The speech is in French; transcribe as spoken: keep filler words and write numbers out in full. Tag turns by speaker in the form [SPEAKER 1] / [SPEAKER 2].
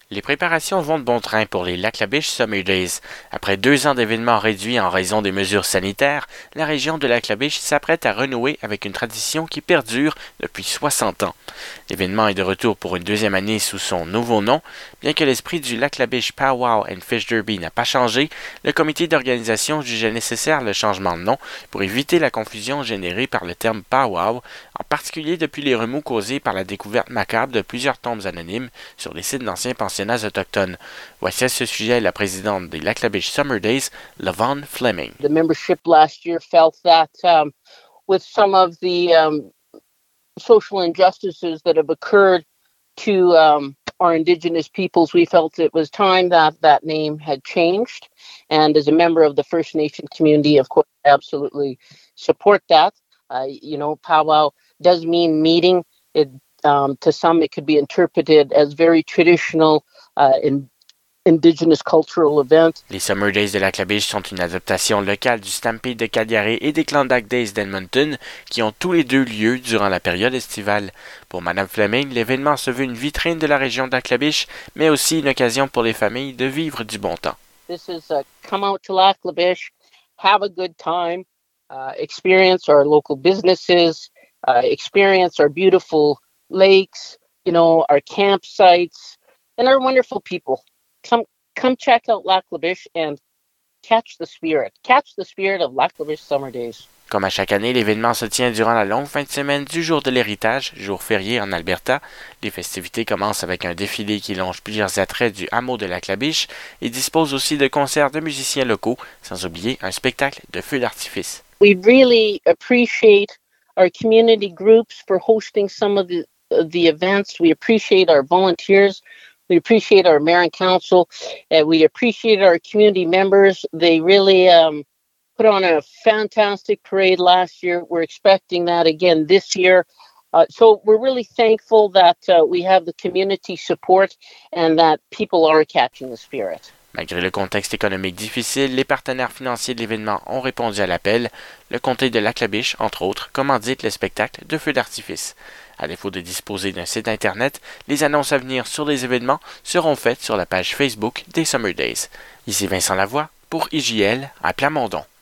[SPEAKER 1] Les préparations vont de bon train pour les Lac La Biche Summer Days. Après deux ans d'événements réduits en raison des mesures sanitaires, la région de Lac La Biche s'apprête à renouer avec une tradition qui perdure depuis soixante ans. L'événement est de retour pour une deuxième année sous son nouveau nom. Bien que l'esprit du Lac La Biche Powwow and Fish Derby n'a pas changé, le comité d'organisation jugeait nécessaire le changement de nom pour éviter la confusion générée par le terme powwow, en particulier depuis les remous causés par la découverte macabre de plusieurs tombes anonymes sur les sites d'anciens pensionnats autochtones. Voici à ce sujet la présidente des Lac La Biche Summer Days, Lavonne Fleming.
[SPEAKER 2] The membership last year felt that um, with some of the um, social injustices that have occurred to um, our Indigenous peoples, we felt it was time that that name had changed. And as a member of the First Nation community, of course, I absolutely support that. Uh, you know, powwow does mean meeting. It, um, to some, it could be interpreted as very traditional uh, in Indigenous cultural event.
[SPEAKER 1] Les Summer Days de Lac La Biche sont une adaptation locale du Stampede de Calgary et des Klondike Days d'Edmonton, qui ont tous les deux lieu durant la période estivale. Pour Madame Fleming, l'événement se veut une vitrine de la région de Lac La Biche, mais aussi une occasion pour les familles de vivre du bon temps.
[SPEAKER 2] This is a come out to Lac La Biche, have a good time, uh, experience our local businesses, uh, experience our beautiful lakes, you know, our campsites, and our wonderful people. Come, come check out Lac La Biche and catch the spirit. Catch the spirit of Lac La Biche Summer Days.
[SPEAKER 1] Comme à chaque année, l'événement se tient durant la longue fin de semaine du jour de l'héritage, jour férié en Alberta. Les festivités commencent avec un défilé qui longe plusieurs attraits du hameau de Lac La Biche et dispose aussi de concerts de musiciens locaux, sans oublier un spectacle de feux d'artifice.
[SPEAKER 2] We really appreciate our community groups for hosting some of the, uh, the events. We appreciate our volunteers. We appreciate our mayor and council, and we appreciate our community members. They really um, put on a fantastic parade last year. We're expecting that again this year. Uh, so we're really thankful that uh, we have the community support and that people are catching the spirit.
[SPEAKER 1] Malgré le contexte économique difficile, les partenaires financiers de l'événement ont répondu à l'appel. Le comté de Lac La Biche, entre autres, commandite le spectacle de feux d'artifice. À défaut de disposer d'un site Internet, les annonces à venir sur les événements seront faites sur la page Facebook des Summer Days. Ici Vincent Lavoie pour I J L à Plamondon.